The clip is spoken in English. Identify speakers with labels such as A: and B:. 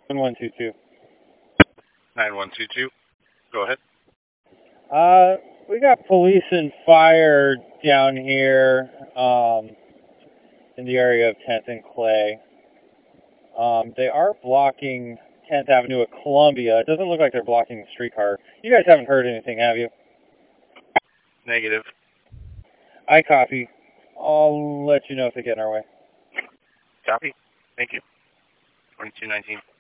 A: 9122.
B: 9122. Go ahead.
A: We got police and fire down here in the area of 10th and Clay. They are blocking 10th Avenue at Columbia. It doesn't look like they're blocking the streetcar. You guys haven't heard anything, have you?
B: Negative.
A: I copy. I'll let you know if they get in our way.
B: Copy. Thank you. 2219.